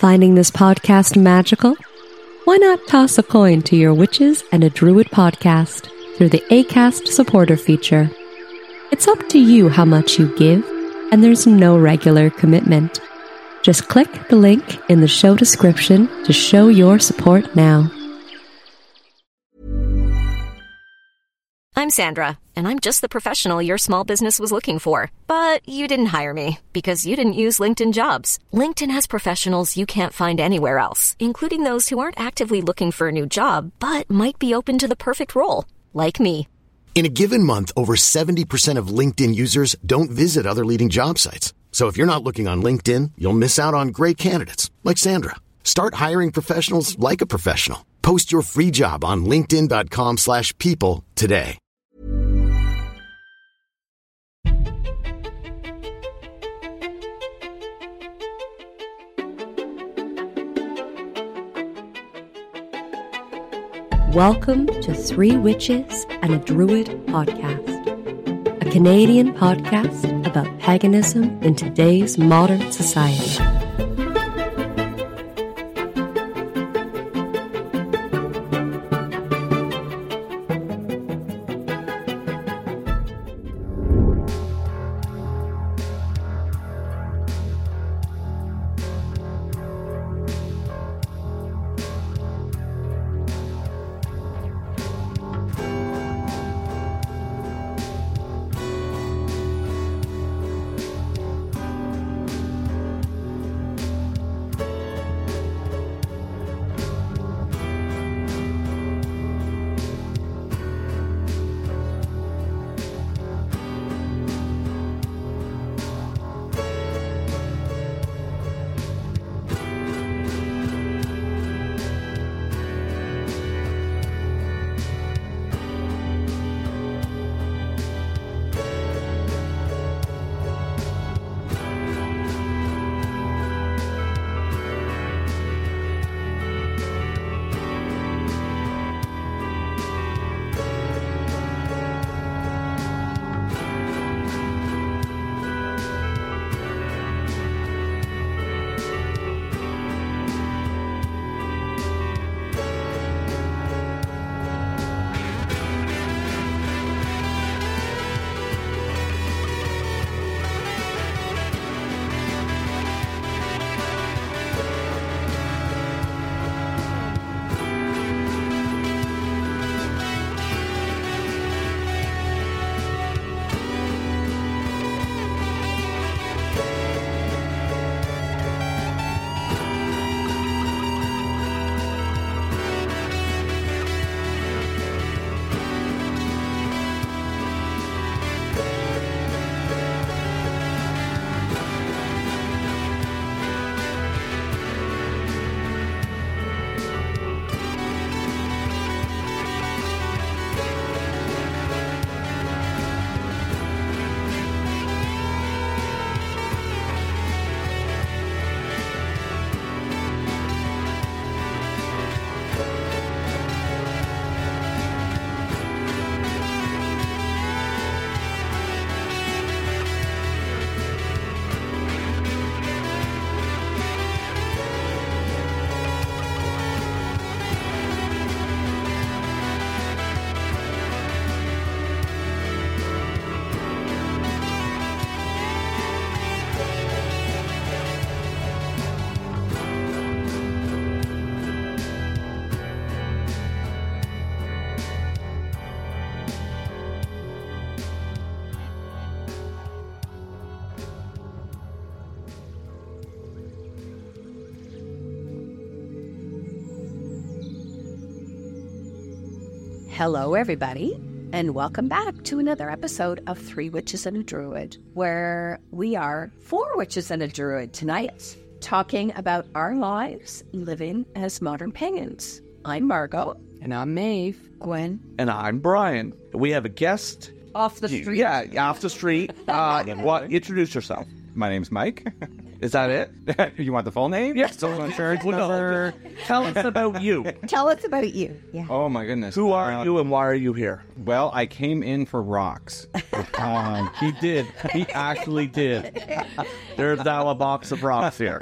Finding this podcast magical? Why not toss a coin to your Witches and a Druid podcast through the Acast supporter feature? It's up to you how much you give, and there's no regular commitment. Just click the link in the show description to show your support now. I'm Sandra, and I'm just the professional your small business was looking for. But you didn't hire me because you didn't use LinkedIn Jobs. LinkedIn has professionals you can't find anywhere else, including those who aren't actively looking for a new job, but might be open to the perfect role, like me. In a given month, over 70% of LinkedIn users don't visit other leading job sites. So if you're not looking on LinkedIn, you'll miss out on great candidates like Sandra. Start hiring professionals like a professional. Post your free job on linkedin.com/people today. Welcome to Three Witches and a Druid podcast, a Canadian podcast about paganism in today's modern society. Hello, everybody, and welcome back to another episode of Three Witches and a Druid, where we are four witches and a druid tonight, talking about our lives living as modern pagans. I'm Margot. And I'm Maeve. Gwen. And I'm Brian. We have a guest. Off the street. Yeah, off the street. Introduce yourself. My name's Mike. Is that it? You want the full name? Yes. Social insurance number. Tell us about you. Tell us about you. Yeah. Oh my goodness. Who are you and why are you here? Well, I came in for rocks. He did. He actually did. There's now a box of rocks here.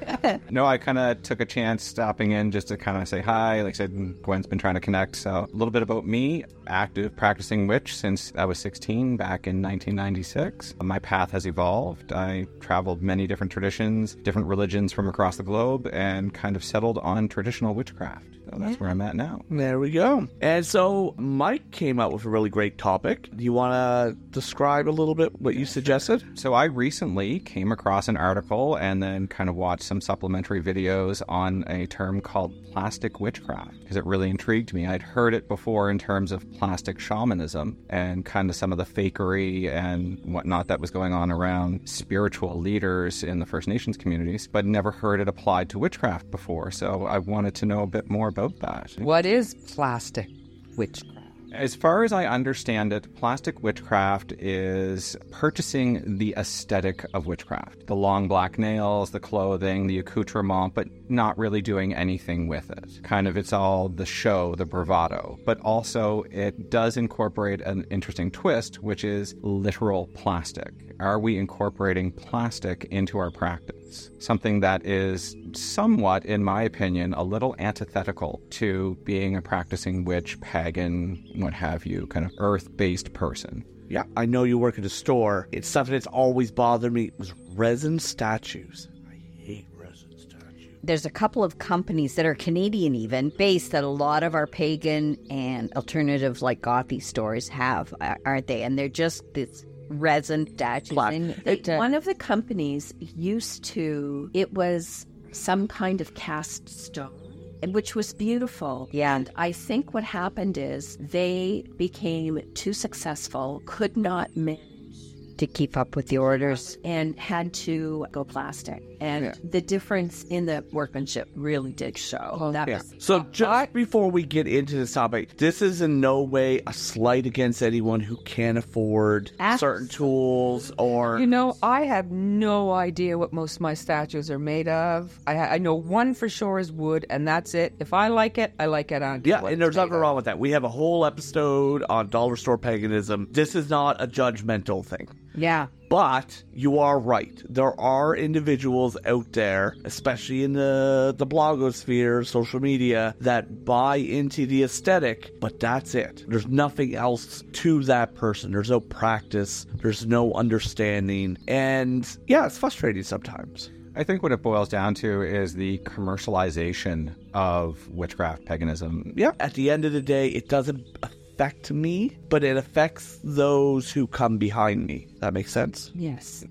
No, I kind of took a chance stopping in just to kind of say hi. Like I said, Gwen's been trying to connect. So a little bit about me. Active practicing witch since I was 16 back in 1996. My path has evolved. I traveled many different traditions, different religions from across the globe, and kind of settled on traditional witchcraft. So that's where I'm at now. There we go. And so Mike came out with a really great topic. Do you want to describe a little bit what you suggested? So I recently came across an article and then kind of watched some supplementary videos on a term called plastic witchcraft because it really intrigued me. I'd heard it before in terms of plastic shamanism and kind of some of the fakery and whatnot that was going on around spiritual leaders in the First Nations communities, but never heard it applied to witchcraft before. So I wanted to know a bit more about that. What is plastic witchcraft? As far as I understand it, plastic witchcraft is purchasing the aesthetic of witchcraft. The long black nails, the clothing, the accoutrement, but not really doing anything with it. Kind of it's all the show, the bravado. But also it does incorporate an interesting twist, which is literal plastic. Are we incorporating plastic into our practice? Something that is somewhat, in my opinion, a little antithetical to being a practicing witch, pagan, what have you, kind of earth-based person. Yeah, I know you work at a store. It's something that's always bothered me was resin statues. I hate resin statues. There's a couple of companies that are Canadian even, based that a lot of our pagan and alternative like gothy stores have, aren't they? And they're just this resin statues. One of the companies used to, it was some kind of cast stone, which was beautiful. Yeah. And I think what happened is they became too successful, could not manage to keep up with the orders, and had to go plastic. And the difference in the workmanship really did show. So just before we get into this topic, this is in no way a slight against anyone who can't afford certain tools or... You know, I have no idea what most of my statues are made of. I know one for sure is wood, and that's it. If I like it, I like it on. Yeah, and there's nothing wrong with that. We have a whole episode on dollar store paganism. This is not a judgmental thing. Yeah. But you are right. There are individuals out there, especially in the blogosphere, social media, that buy into the aesthetic, but that's it. There's nothing else to that person. There's no practice. There's no understanding. And yeah, it's frustrating sometimes. I think what it boils down to is the commercialization of witchcraft, paganism. Yeah. At the end of the day, it doesn't affect me, but it affects those who come behind me. That makes sense? Yes.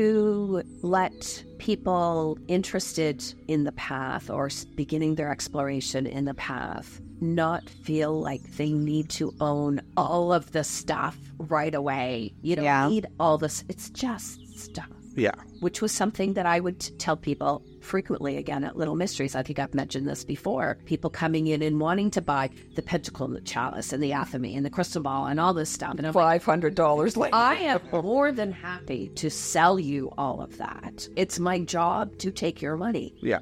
To let people interested in the path or beginning their exploration in the path not feel like they need to own all of the stuff right away. You don't need all this. It's just stuff. Yeah. Which was something that I would tell people frequently, again, at Little Mysteries. I think I've mentioned this before. People coming in and wanting to buy the pentacle and the chalice and the athame and the crystal ball and all this stuff. And I'm $500 later. I am more than happy to sell you all of that. It's my job to take your money. Yeah.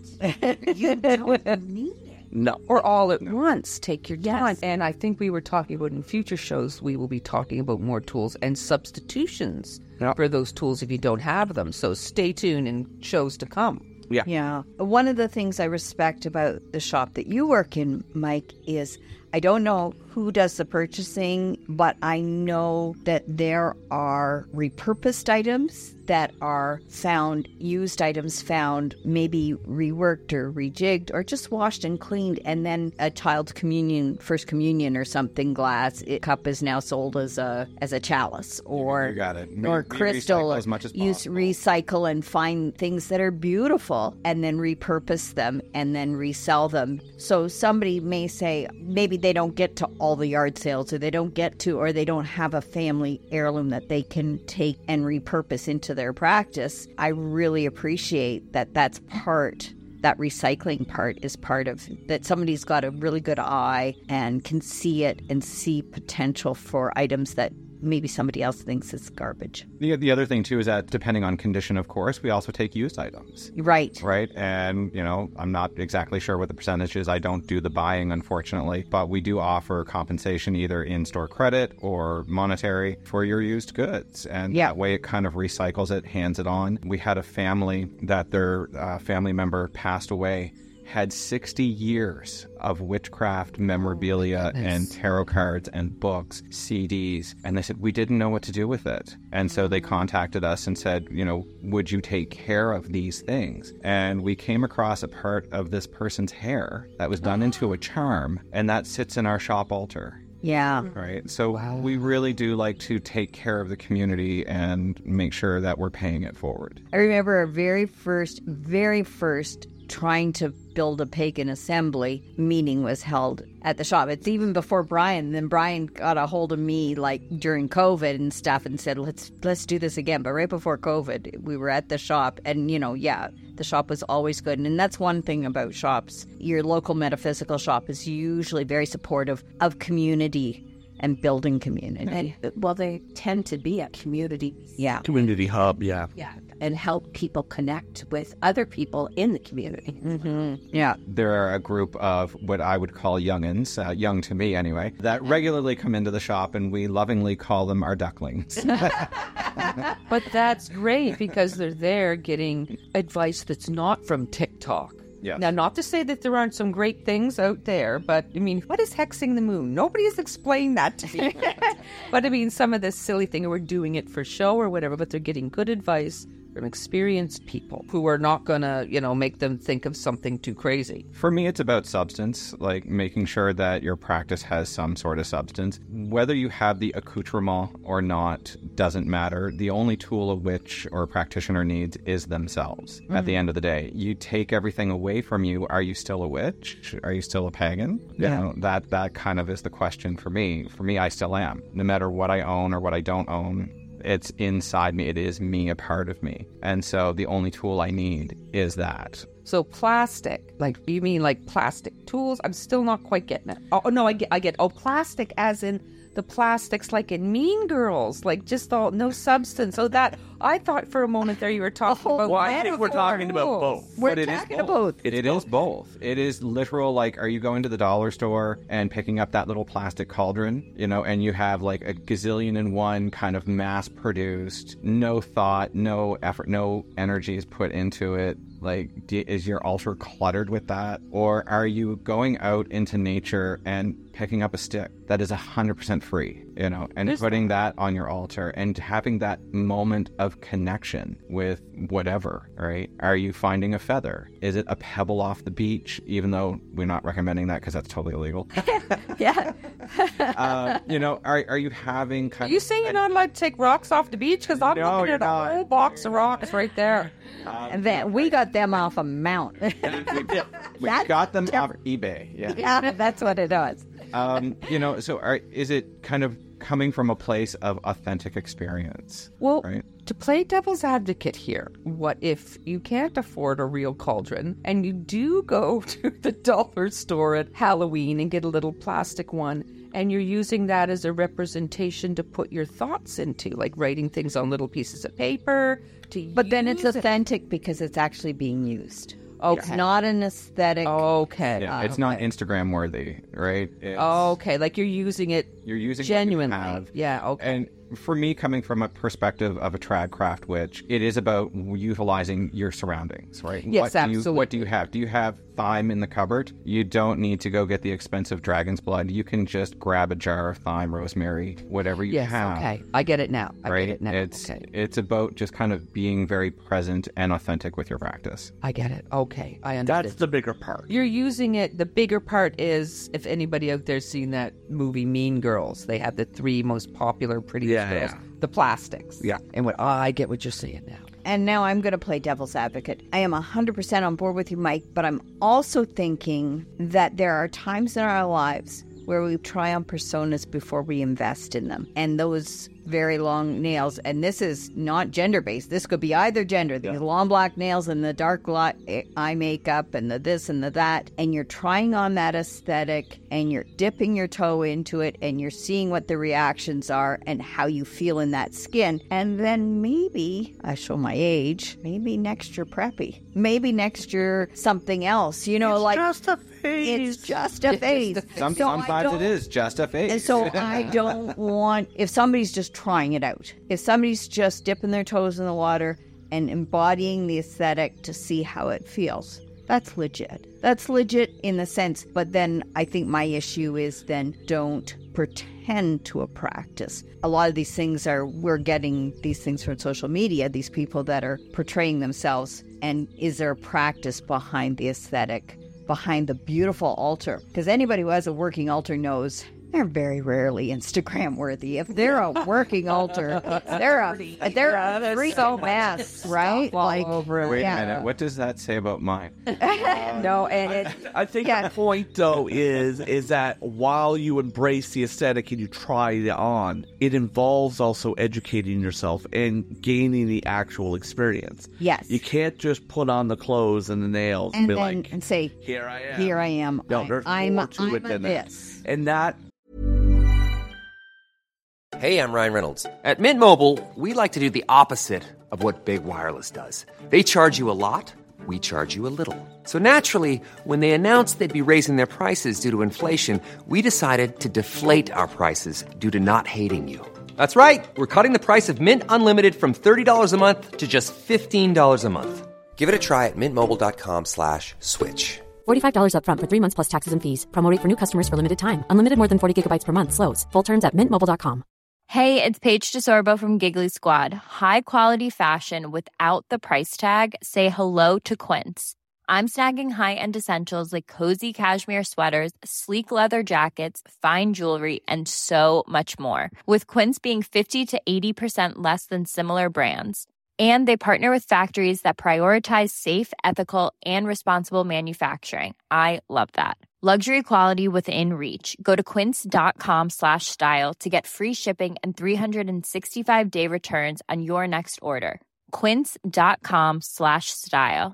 But you don't need it. No. Or all at once. Take your time. Yes. And I think we were talking about in future shows, we will be talking about more tools and substitutions for those tools if you don't have them. So stay tuned in shows to come. Yeah. Yeah. One of the things I respect about the shop that you work in, Mike, is I don't know who does the purchasing, but I know that there are repurposed items that are found, used items found, maybe reworked or rejigged or just washed and cleaned, and then a child's communion, first communion or something glass cup is now sold as a chalice, or You got it. or crystal. Recycle as much as Use possible. recycle and find things that are beautiful and then repurpose them and then resell them. So somebody may say maybe they don't get to all the yard sales, or they don't get to, or they don't have a family heirloom that they can take and repurpose into their practice. I really appreciate that that's part, that recycling part is part of that. Somebody's got a really good eye and can see it and see potential for items that maybe somebody else thinks it's garbage. The other thing, too, is that depending on condition, of course, we also take used items. Right. Right. And, I'm not exactly sure what the percentage is. I don't do the buying, unfortunately. But we do offer compensation either in-store credit or monetary for your used goods. And that way it kind of recycles it, hands it on. We had a family that their family member passed away, had 60 years of witchcraft memorabilia and tarot cards and books, CDs. And they said, we didn't know what to do with it. And so they contacted us and said, would you take care of these things? And we came across a part of this person's hair that was done into a charm, and that sits in our shop altar. Yeah. Right. So we really do like to take care of the community and make sure that we're paying it forward. I remember our very first trying to build a pagan assembly meeting was held at the shop. It's even before Brian. Then Brian got a hold of me like during COVID and stuff and said, let's do this again. But right before COVID, we were at the shop and, the shop was always good. And that's one thing about shops. Your local metaphysical shop is usually very supportive of community and building community. And, they tend to be a community. Yeah. Community hub, yeah. Yeah. And help people connect with other people in the community. Mm-hmm. Yeah. There are a group of what I would call youngins, young to me anyway, that regularly come into the shop, and we lovingly call them our ducklings. But that's great because they're there getting advice that's not from TikTok. Yes. Now, not to say that there aren't some great things out there, but what is hexing the moon? Nobody has explained that to me. But some of this silly thing, we're doing it for show or whatever, but they're getting good advice from experienced people who are not going to, make them think of something too crazy. For me, it's about substance, like making sure that your practice has some sort of substance. Whether you have the accoutrement or not doesn't matter. The only tool a witch or a practitioner needs is themselves. At the end of the day, you take everything away from you. Are you still a witch? Are you still a pagan? Yeah. That kind of is the question for me. For me, I still am. No matter what I own or what I don't own, it's inside me. It is me, a part of me. And so the only tool I need is that. So plastic, you mean plastic tools? I'm still not quite getting it. Oh, no, I get. Oh, plastic as in the plastics like in Mean Girls, just all, no substance. So that, I thought for a moment there you were talking about. Well, I think we're talking about both. We're talking about both. It is both. It is literal, are you going to the dollar store and picking up that little plastic cauldron, and you have a gazillion and one kind of mass-produced, no thought, no effort, no energy is put into it. Is your altar cluttered with that? Or are you going out into nature and picking up a stick that is 100% free, and putting that on your altar and having that moment of connection with whatever, right? Are you finding a feather? Is it a pebble off the beach, even though we're not recommending that because that's totally illegal? Yeah. Are you having Are you saying you're not allowed to take rocks off the beach? Because I'm looking at a whole box of rocks right there. And then we got them off a mount. We got them off eBay. Yeah, that's what it was. Is it kind of coming from a place of authentic experience? Well, right? To play devil's advocate here, what if you can't afford a real cauldron and you do go to the dollar store at Halloween and get a little plastic one, and you're using that as a representation to put your thoughts into, writing things on little pieces of paper? But then it's authentic because it's actually being used. Okay. It's not an aesthetic. Okay. Yeah, it's not Instagram worthy, right? Okay, you're using it genuinely. What you have. Yeah, okay. And for me, coming from a perspective of a trad craft witch, it is about utilizing your surroundings, right? Yes, absolutely. What do you have? Do you have thyme in the cupboard? You don't need to go get the expensive dragon's blood. You can just grab a jar of thyme, rosemary, whatever you have. Okay. I get it now. Right? Get it now. It's about just kind of being very present and authentic with your practice. I get it. Okay. I understand. That's the bigger part. You're using it. The bigger part is, if anybody out there's seen that movie Mean Girls, they have the 3 most popular prettiest girls. Yeah. The plastics. Yeah. And I get what you're saying now. And now I'm going to play devil's advocate. I am 100% on board with you, Mike, but I'm also thinking that there are times in our lives where we try on personas before we invest in them. And those very long nails, and this is not gender-based. This could be either gender. The long black nails and the dark eye makeup and the this and the that. And you're trying on that aesthetic and you're dipping your toe into it and you're seeing what the reactions are and how you feel in that skin. And then maybe, I show my age, maybe next you're preppy. Maybe next you're something else. You know, It's just a phase. It's just a phase. Sometimes it is just a phase. And so I don't want, if somebody's just trying it out, if somebody's just dipping their toes in the water and embodying the aesthetic to see how it feels, that's legit. That's legit in the sense, but then I think my issue is then don't pretend to a practice. A lot of these things we're getting these things from social media, these people that are portraying themselves, and is there a practice behind the aesthetic, behind the beautiful altar? Because anybody who has a working altar knows they're very rarely Instagram worthy. If they're a working altar, they're a freaking mess, right? Like over it. Wait a minute. What does that say about mine? No, and I think the point, though, is that while you embrace the aesthetic and you try it on, it involves also educating yourself and gaining the actual experience. Yes. You can't just put on the clothes and the nails and be like, and say, here I am. Here I am. No, there's more to it than that. And that... Hey, I'm Ryan Reynolds. At Mint Mobile, we like to do the opposite of what Big Wireless does. They charge you a lot, we charge you a little. So naturally, when they announced they'd be raising their prices due to inflation, we decided to deflate our prices due to not hating you. That's right. We're cutting the price of Mint Unlimited from $30 a month to just $15 a month. Give it a try at mintmobile.com/switch. $45 up front for 3 months plus taxes and fees. Promo rate for new customers for limited time. Unlimited more than 40 gigabytes per month. Slows full terms at mintmobile.com. Hey, it's Paige DeSorbo from Giggly Squad. High quality fashion without the price tag. Say hello to Quince. I'm snagging high-end essentials like cozy cashmere sweaters, sleek leather jackets, fine jewelry, and so much more. With Quince being 50 to 80% less than similar brands. And they partner with factories that prioritize safe, ethical, and responsible manufacturing. I love that. Luxury quality within reach. Go to quince.com/style to get free shipping and 365-day returns on your next order. Quince.com/style.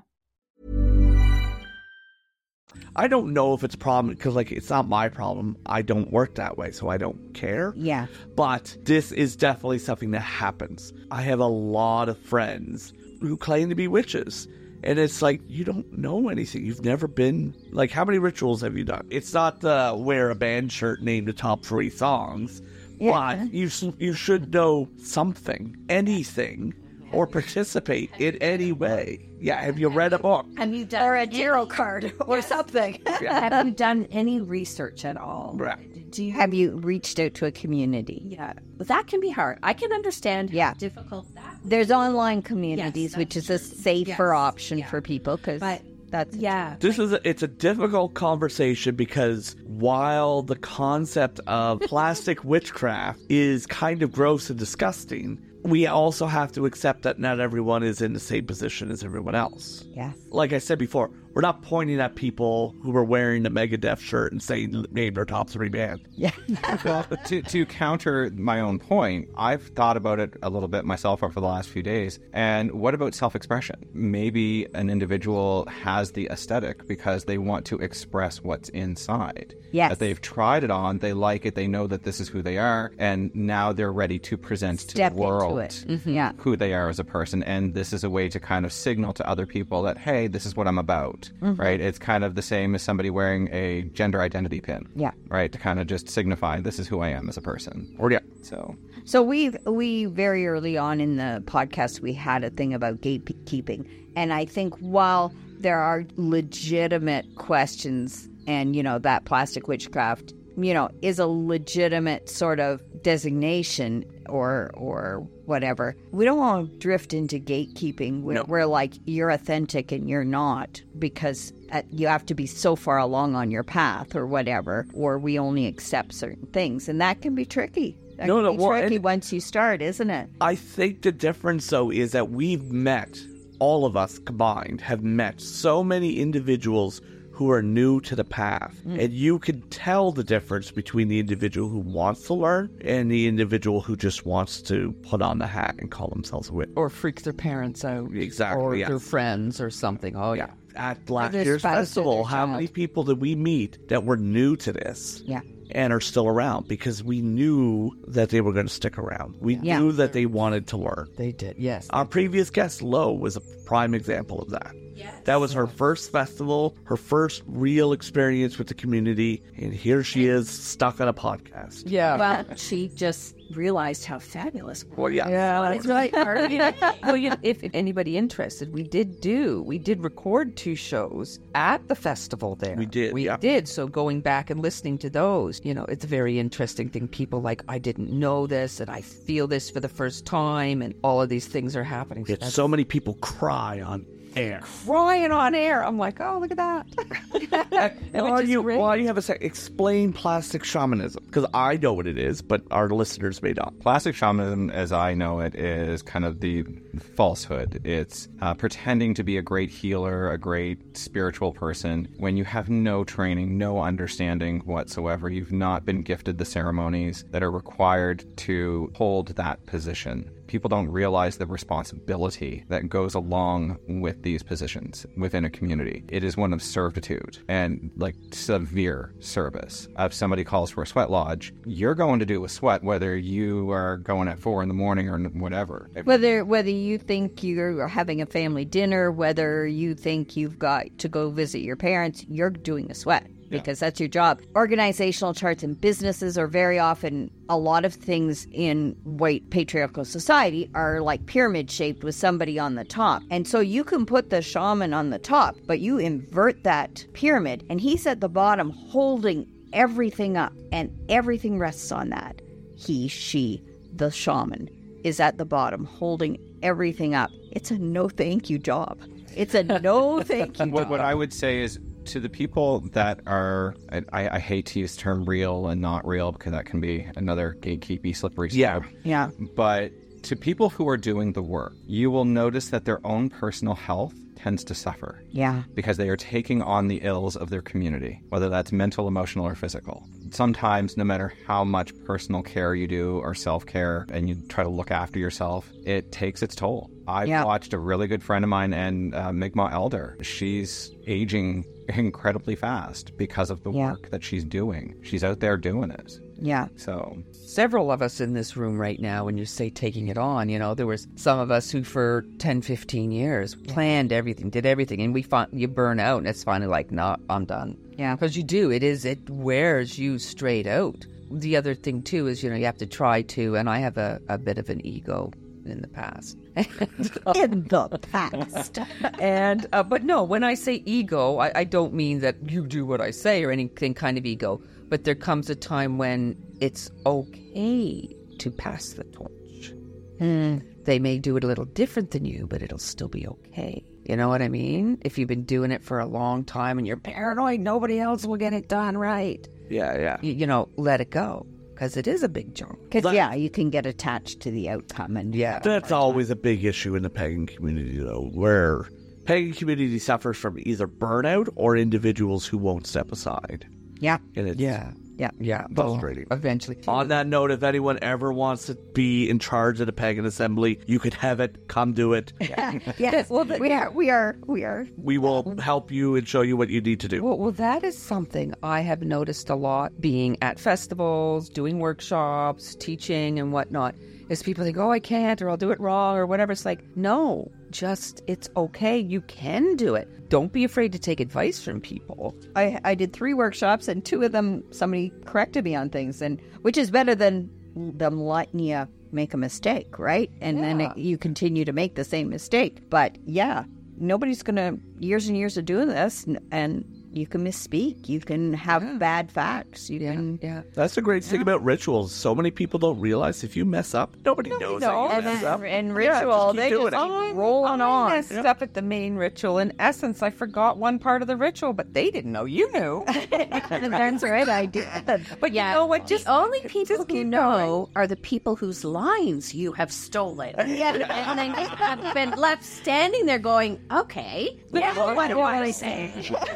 I don't know if it's a problem because, like, it's not my problem. I don't work that way, so I don't care. Yeah. But this is definitely something that happens. I have a lot of friends who claim to be witches. And it's like, you don't know anything. You've never been... Like, how many rituals have you done? It's not the wear a band shirt, name the top 3 songs. Yeah. But you should know something, anything, or participate in any way. Yeah, have you read a book? Have you done... Or a tarot card or something. Have you done any research at all? Right. Have you reached out to a community? Yeah, but that can be hard. I can understand how difficult that is. There's online communities, which is a safer option for people because that's it's a difficult conversation because while the concept of plastic witchcraft is kind of gross and disgusting, we also have to accept that not everyone is in the same position as everyone else. Yes. Like I said before, we're not pointing at people who are wearing the Megadeth shirt and saying name their top 3 bands. Yeah. Well, to counter my own point, I've thought about it a little bit myself over the last few days. And what about self-expression? Maybe an individual has the aesthetic because they want to express what's inside. Yes. That they've tried it on, they like it, they know that this is who they are, and now they're ready to present to the world who they are as a person. And this is a way to kind of signal to other people that, hey, this is what I'm about, right? It's kind of the same as somebody wearing a gender identity pin, right? To kind of just signify this is who I am as a person. So we very early on in the podcast, we had a thing about gatekeeping. And I think while there are legitimate questions and, that plastic witchcraft, is a legitimate sort of designation or whatever. We don't want to drift into gatekeeping where like you're authentic and you're not because you have to be so far along on your path or whatever, or we only accept certain things. And that can be tricky. That can be tricky once you start, isn't it? I think the difference, though, is that all of us combined, have met so many individuals who are new to the path. And you can tell the difference between the individual who wants to learn and the individual who just wants to put on the hat and call themselves a witch. Or freak their parents out. Exactly, Or yes. their friends or something. Oh, yeah. At last They're year's spouted festival, their how child. many people did we meet that were new to this? Yeah. And are still around because we knew that they were going to stick around. We knew that they wanted to learn. They did, yes. Our previous guest, Lo, was a prime example of that. Yes. That was her first festival, her first real experience with the community, and here she is stuck on a podcast. Yeah. Well, she just realized how fabulous. Well, yeah. Yeah, that's right. Well, if anybody interested, we did record 2 shows at the festival there. We did. Did. So going back and listening to those, it's a very interesting thing. People like, I didn't know this, and I feel this for the first time, and all of these things are happening. Yet so many people cry on air. Crying on air. I'm like, oh, look at that. While you have a sec, explain plastic shamanism, because I know what it is, but our listeners may not. Plastic shamanism, as I know it, is kind of the falsehood. It's pretending to be a great healer, a great spiritual person, when you have no training, no understanding whatsoever. You've not been gifted the ceremonies that are required to hold that position. People don't realize the responsibility that goes along with these positions within a community. It is one of servitude and like severe service. If somebody calls for a sweat lodge, you're going to do a sweat whether you are going at 4 a.m. or whatever. Whether you think you're having a family dinner, whether you think you've got to go visit your parents, you're doing a sweat. Because that's your job. Organizational charts in businesses are very often, a lot of things in white patriarchal society are like pyramid shaped with somebody on the top. And so you can put the shaman on the top, but you invert that pyramid and he's at the bottom holding everything up and everything rests on that. He, she, the shaman is at the bottom holding everything up. It's a no thank you job. It's a no thank you job. What I would say is, to the people that are, I hate to use the term real and not real because that can be another gatekeepy, slippery slope. Yeah. But to people who are doing the work, you will notice that their own personal health tends to suffer. Yeah. Because they are taking on the ills of their community, whether that's mental, emotional, or physical. Sometimes, no matter how much personal care you do or self-care and you try to look after yourself, it takes its toll. I've watched a really good friend of mine and Mi'kmaq Elder. She's aging incredibly fast because of the work that she's doing. She's out there doing it. Yeah. So several of us in this room right now, when you say taking it on, there was some of us who for 10, 15 years planned everything, did everything, and you burn out and it's finally like, nah, I'm done. Yeah. Because you do. It wears you straight out. The other thing too is, you have to try to, and I have a bit of an ego in the past. In the past. And but no, when I say ego, I don't mean that you do what I say or anything kind of ego, but there comes a time when it's okay to pass the torch. They may do it a little different than you, but it'll still be okay. You know what I mean? If you've been doing it for a long time and you're paranoid, nobody else will get it done right. Yeah. Let it go. Because it is a big jump. Because, you can get attached to the outcome. And that's always a big issue in the pagan community, though, where pagan community suffers from either burnout or individuals who won't step aside. Yeah. And it's frustrating. Eventually. On that note, if anyone ever wants to be in charge of the pagan assembly, you could have it. Come do it. Yes. Well, we are. We will help you and show you what you need to do. Well, that is something I have noticed a lot being at festivals, doing workshops, teaching and whatnot, is people think, oh, I can't, or I'll do it wrong, or whatever. It's like, no, it's okay. You can do it. Don't be afraid to take advice from people. I did 3 workshops, and 2 of them, somebody corrected me on things, and which is better than them letting you make a mistake, right? And then you continue to make the same mistake. But nobody's going to, years and years of doing this, and you can misspeak. You can have bad facts. You can. That's the great thing about rituals. So many people don't realize if you mess up, nobody knows that you mess up. And ritual, they just keep rolling on. I messed up at the main ritual. In essence, I forgot one part of the ritual, but they didn't know you knew. That's right, I did. But you know what? The only people who know are the people whose lines you have stolen. And they have been left standing there going, okay, what do I say?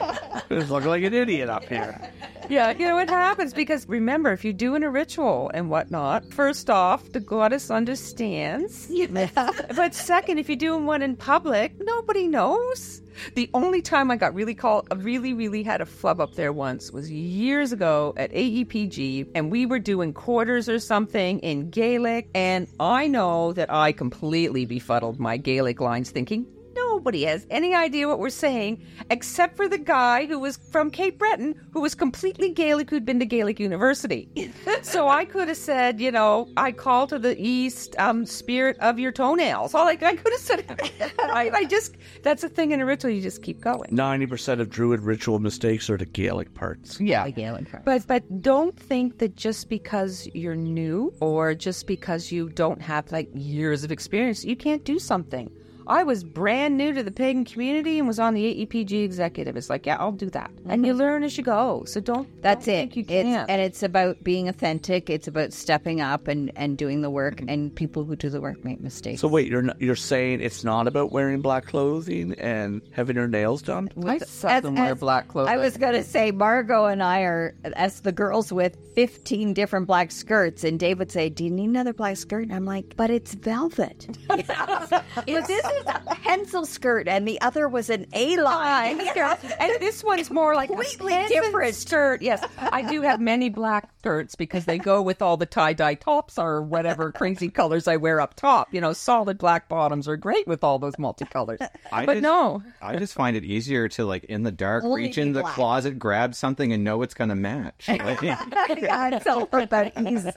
Just looking like an idiot up here. Yeah, it happens because remember, if you're doing a ritual and whatnot, first off, the goddess understands. But second, if you're doing one in public, nobody knows. The only time I got really had a flub up there once was years ago at AEPG, and we were doing quarters or something in Gaelic, and I know that I completely befuddled my Gaelic lines thinking, nobody has any idea what we're saying except for the guy who was from Cape Breton, who was completely Gaelic, who'd been to Gaelic University. So I could have said, I call to the east spirit of your toenails. I could have said, that's a thing in a ritual, you just keep going. 90% of Druid ritual mistakes are the Gaelic parts. Yeah. The Gaelic parts. But don't think that just because you're new or just because you don't have years of experience, you can't do something. I was brand new to the pagan community and was on the AEPG executive. It's like, yeah, I'll do that. Mm-hmm. And you learn as you go. So don't think you can't. It's about being authentic. It's about stepping up and doing the work. And people who do the work make mistakes. So wait, you're saying it's not about wearing black clothing and having your nails done? I seldom wear black clothing. I was going to say, Margot and I are, as the girls, with 15 different black skirts. And Dave would say, do you need another black skirt? And I'm like, but it's velvet. But this is a pencil skirt, and the other was an A-line. And this one's more like completely a different skirt. Yes, I do have many black skirts because they go with all the tie-dye tops or whatever crazy colors I wear up top. Solid black bottoms are great with all those multicolors. I just find it easier to, in the dark, reach in the closet, grab something, and know it's going to match. It's all about ease.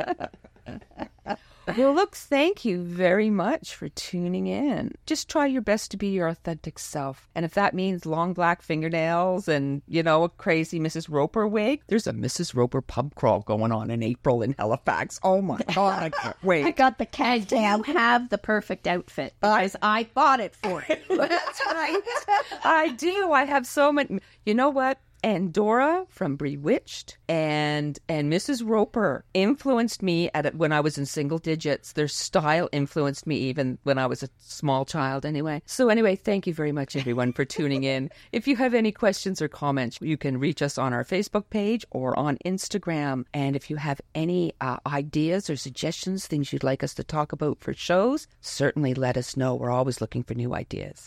Well, look, thank you very much for tuning in. Just try your best to be your authentic self. And if that means long black fingernails and, a crazy Mrs. Roper wig, there's a Mrs. Roper pub crawl going on in April in Halifax. Oh, my God, I can't wait. I got the cash down. Have the perfect outfit because I bought it for you. That's right. I do. I have so many. You know what? And Dora from Bewitched and Mrs. Roper influenced me when I was in single digits. Their style influenced me even when I was a small child anyway. So anyway, thank you very much, everyone, for tuning in. If you have any questions or comments, you can reach us on our Facebook page or on Instagram. And if you have any ideas or suggestions, things you'd like us to talk about for shows, certainly let us know. We're always looking for new ideas.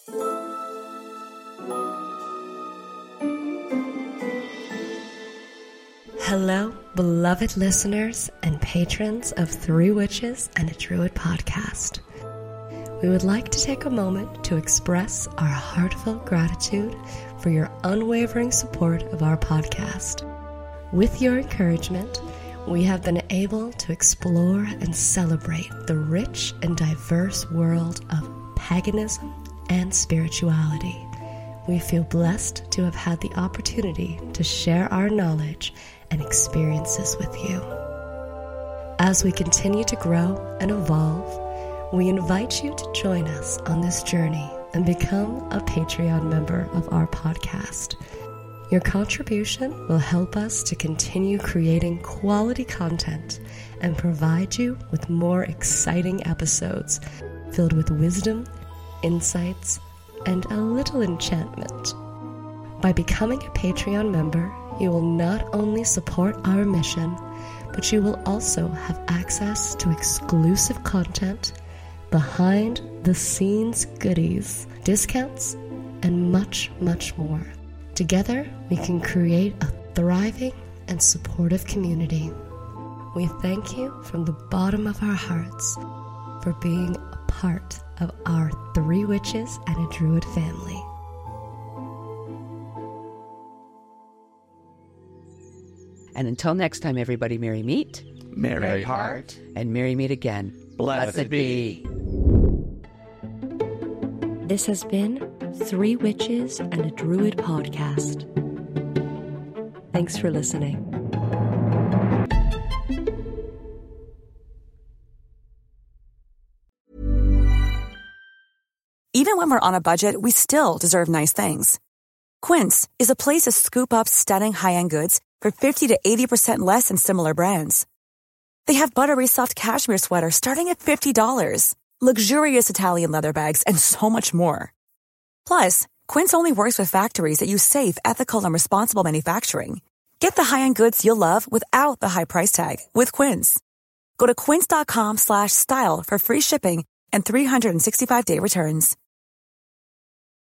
Hello, beloved listeners and patrons of Three Witches and a Druid podcast. We would like to take a moment to express our heartfelt gratitude for your unwavering support of our podcast. With your encouragement, we have been able to explore and celebrate the rich and diverse world of paganism and spirituality. We feel blessed to have had the opportunity to share our knowledge and experiences with you. As we continue to grow and evolve, we invite you to join us on this journey and become a Patreon member of our podcast. Your contribution will help us to continue creating quality content and provide you with more exciting episodes filled with wisdom, insights, and a little enchantment. By becoming a Patreon member, you will not only support our mission, but you will also have access to exclusive content, behind-the-scenes goodies, discounts, and much, much more. Together, we can create a thriving and supportive community. We thank you from the bottom of our hearts for being a part of our Three Witches and a Druid family. And until next time, everybody, merry meet, merry heart, and merry meet again. Blessed be. This has been Three Witches and a Druid podcast. Thanks for listening. Even when we're on a budget, we still deserve nice things. Quince is a place to scoop up stunning high-end goods for 50 to 80% less than similar brands. They have buttery soft cashmere sweaters starting at $50, luxurious Italian leather bags, and so much more. Plus, Quince only works with factories that use safe, ethical, and responsible manufacturing. Get the high-end goods you'll love without the high price tag with Quince. Go to quince.com/style for free shipping and 365-day returns.